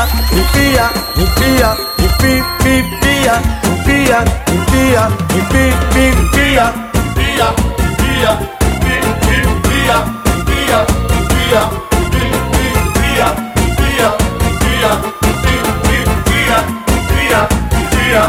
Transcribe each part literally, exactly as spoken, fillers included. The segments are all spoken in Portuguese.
enfia, enfia, enfia, enfia, enfia, enfia, enfia, enfia, Enfia, enfia, enfia, enfia, enfia, enfia, enfia, enfia, enfia, enfia, enfia, enfia,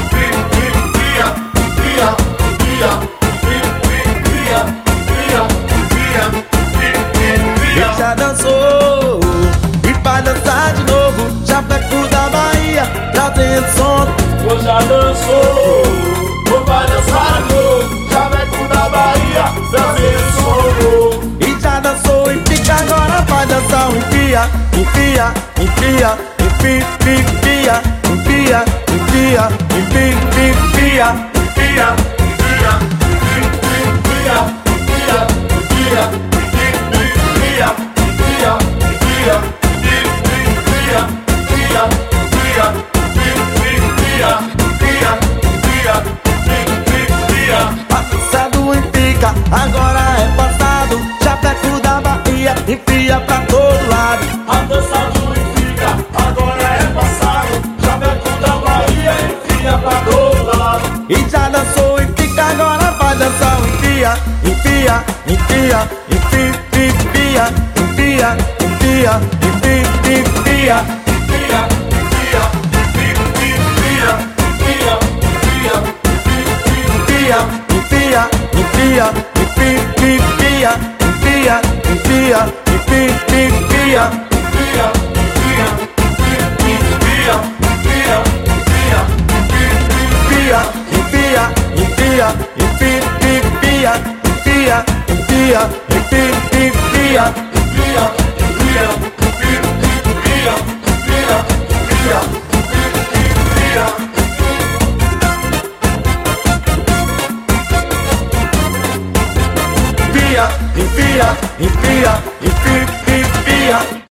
já dançou e vai dançar de novo. Chapeco da Bahia, trazendo som. Hoje já dançou, ou vai dançar de novo. Chaveco da Bahia, trazendo som. E já dançou e fica, agora vai dançar o enfia, enfia, enfia, enfia, enfia, enfia, enfia, enfia, enfia, Enfia, enfia, enfia, enfia, enfia, enfia, enfia, enfia, enfia, enfia, enfia, enfia, enfia, enfia. Passado e fica, agora é passado. Chapeco da Bahia, enfia pra todo lado. A dança do fica, agora é passado. Chaveco da Bahia, enfia pra todo lado. E já dançou e fica, agora vai dançar o enfia, enfia, enfia, enfia, enfia, enfia, enfia, enfia, enfia. Enfia, enfia, enfia, enfia, enfia, Enfia, enfia, enfia, enfia, enfia, enfia, enfia, enfia, enfia. enfia, enfia, enfia, enfia, Enfia, enfia, enfia, enfia, enfia, enfia, enfia, enfia, enfia. enfia, enfia, enfia, enfia, enfia, enfia. Enfia, enfia, enfia, enfia, enfia.